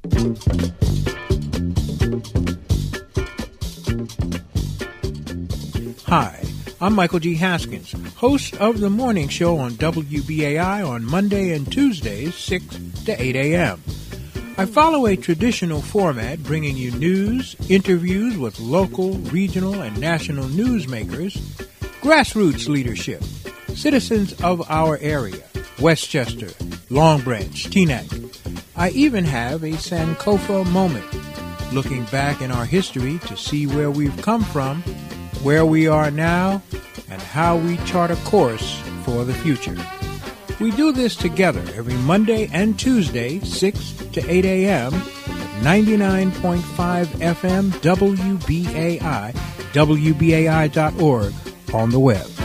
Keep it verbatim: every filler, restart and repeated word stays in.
Hi, I'm Michael G. Haskins, host of the morning show on W B A I on Monday and Tuesdays, six to eight a.m. I follow a traditional format bringing you news, interviews with local, regional, and national newsmakers, grassroots leadership, citizens of our area, Westchester, Long Branch, Teaneck. I even have a Sankofa moment, looking back in our history to see where we've come from, where we are now, and how we chart a course for the future. We do this together every Monday and Tuesday, six to eight a.m. at ninety-nine point five F M W B A I, W B A I dot org on the web.